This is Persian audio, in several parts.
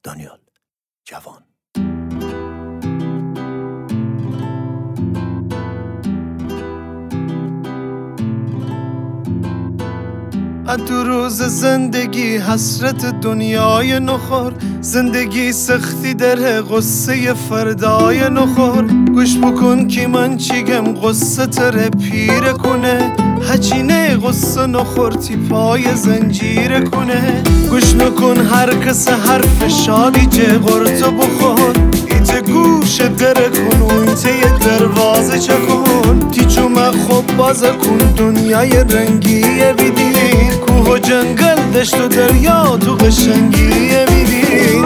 دانیال جوان. دو روز زندگی حسرت دنیای نخور، زندگی سختی در غصه فردای نخور. گوش بکن که من چیگم قصه تره پیر کنه، هچینه قصه نخور تی پای زنجیر کنه. گوش نکن هر کس حرف شادی جه غرطه بخور، ایجه گوش در کن و ایجه دروازه چکن. تی چومه خوب بازه کن دنیای رنگیه بیدین، کوه و جنگل دشت و دریا تو قشنگیه بیدین.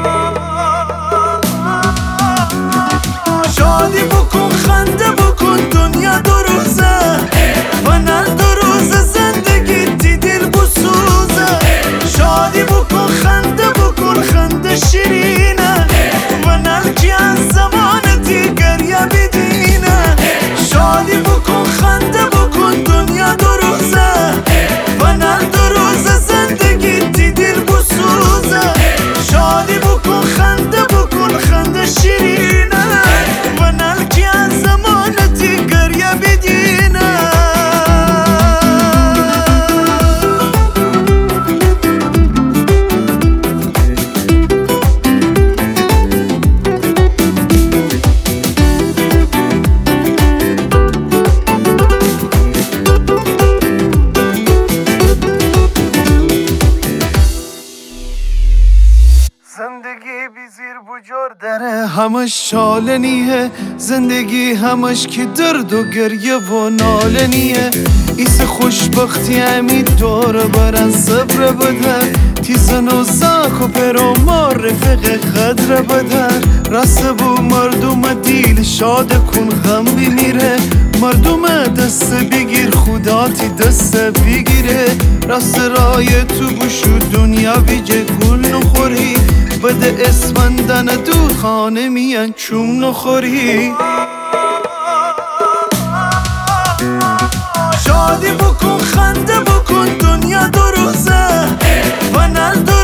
شادی بکن خنده بکن دنیا دو روزه، و نه دو روزه زندگی تی دل بسوزه. شادی بکن خنده بکن خنده شیرینه، و نه که از زمان تی گریه بیدینه. شادی بکن خنده بکن دنیا دو روزه، و نه دو روزه زندگی تی دل بسوزه. شادی بکن خنده بکن خنده شیرینه، و نه که از زمان تی گریه بیدینه. زندگی بی زیر بجار داره، همش چالنیه. زندگی همش که درد و گریه و نالنیه. ایس خوشبختی همی دور برن صبر بدر، تیزن و زاک و پرومار رفق خدر بدر. رسه بو مردم دیل شاد کن غم بمیره، مردم دست بگیر خدا تی دست بگیره. راست رای تو بشو دنیا بیجه گل نخوری، بده اسفندن دور خانه میان چوم نخوری. شادی بکن خنده بکن دنیا دو روزه، و نه